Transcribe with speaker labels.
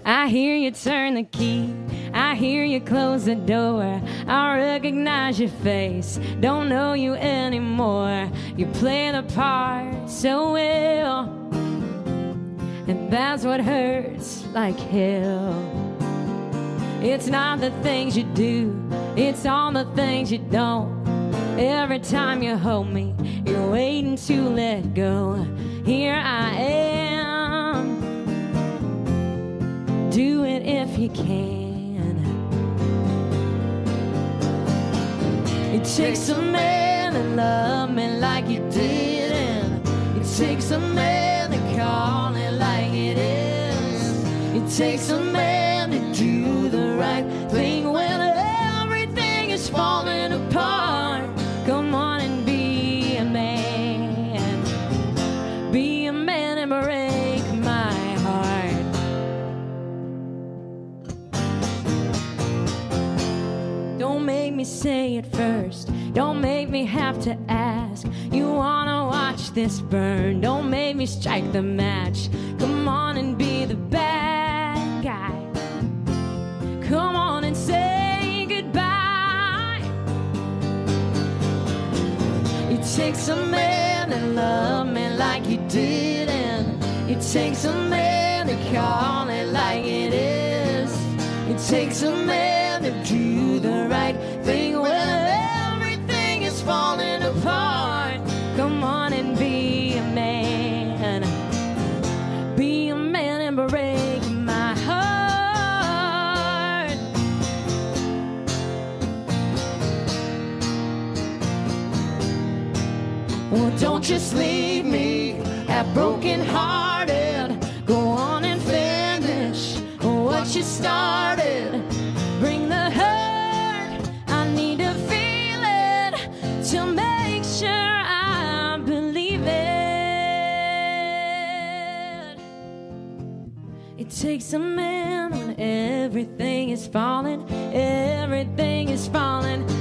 Speaker 1: I hear you turn the key, I hear you close the door. I recognize your face, don't know you anymore. You play the part so well, and that's what hurts like hell. It's not the things you do, it's all the things you don't. Every time you hold me, you're waiting to let go. Here I am, do it if you can. It takes a man to love me like you did, and it takes a man to call it like it is. It takes a man to do the right thing when everything is falling apart. Come on and be a man, be a man and break my heart. Don't make me say it first, don't make me have to ask. You wanna watch this burn, don't make me strike the match. Come on and be the bad guy, come on and say goodbye. It takes a man to love me like you did, and it takes a man to call it like it is. It takes a man to do the right thing when everything is falling apart. Come on and be a man, be a man and break my heart. Well, don't just leave me half broken hearted. Go on and finish what you started. Bring the hurt, I need to feel it to make sure I believe it. It takes a man when everything is falling, everything is falling.